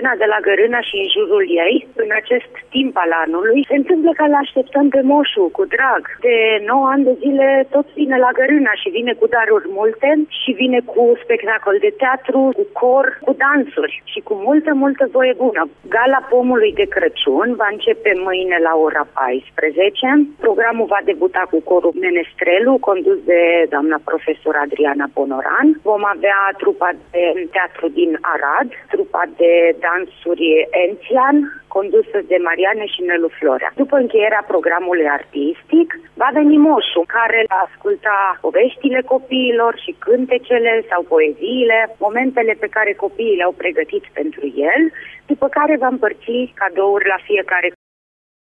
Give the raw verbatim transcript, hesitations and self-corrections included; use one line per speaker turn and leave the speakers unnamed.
scena de la Gărâna și în jurul ei, în acest timp al anului, se întâmplă că îl așteptăm pe moșu cu drag. De nouă ani de zile tot vine la Gărâna și vine cu daruri multe și vine cu spectacol de teatru, cu cor, cu dansuri și cu multă, multă voie bună. Gala pomului de Crăciun va începe mâine la ora paisprezece. Programul va debuta cu corul Menestrelu, condus de doamna profesor Adriana Ponoran. Vom avea trupa de teatru din Arad, trupa de dansuri Ențian, condusă de Mariane și Nelu Florea. După încheierea programului artistic, va veni moșul, care va asculta poveștile copiilor și cântecele sau poeziile, momentele pe care copiii le-au pregătit pentru el, după care va împărți cadouri la fiecare